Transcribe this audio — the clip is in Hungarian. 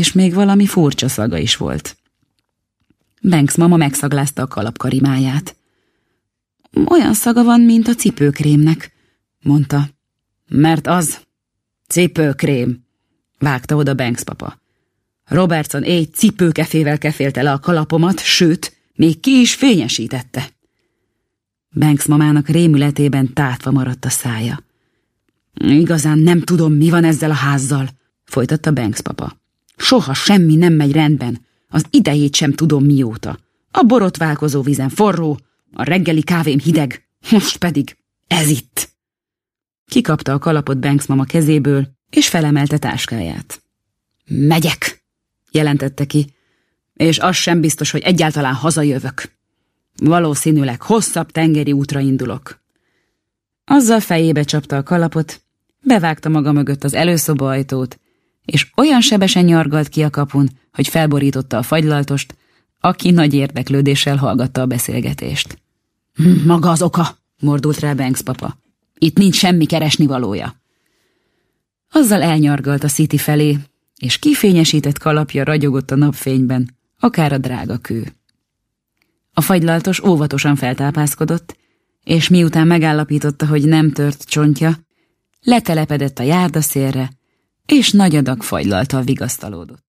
és még valami furcsa szaga is volt. Banks mama megszaglázta a kalap karimáját. Olyan szaga van, mint a cipőkrémnek, mondta. Mert az cipőkrém, vágta oda Banks papa. Robertson egy cipőkefével kefélte le a kalapomat, sőt, még ki is fényesítette. Banks mamának rémületében tátva maradt a szája. Igazán nem tudom, mi van ezzel a házzal, folytatta Banks papa. Soha semmi nem megy rendben, az idejét sem tudom mióta. A borotválkozó vízen forró, a reggeli kávém hideg, most pedig ez itt. Kikapta a kalapot Banks mama kezéből, és felemelte táskáját. Megyek, jelentette ki, és az sem biztos, hogy egyáltalán hazajövök. Valószínűleg hosszabb tengeri útra indulok. Azzal fejébe csapta a kalapot, bevágta maga mögött az előszoba ajtót, és olyan sebesen nyargalt ki a kapun, hogy felborította a fagylaltost, aki nagy érdeklődéssel hallgatta a beszélgetést. Maga az oka, mordult rá Banks papa. Itt nincs semmi keresnivalója. Azzal elnyargalt a City felé, és kifényesített kalapja ragyogott a napfényben, akár a drága kő. A fagylaltos óvatosan feltápászkodott, és miután megállapította, hogy nem tört csontja, letelepedett a járdaszélre, és nagy adag fagylalttal vigasztalódott.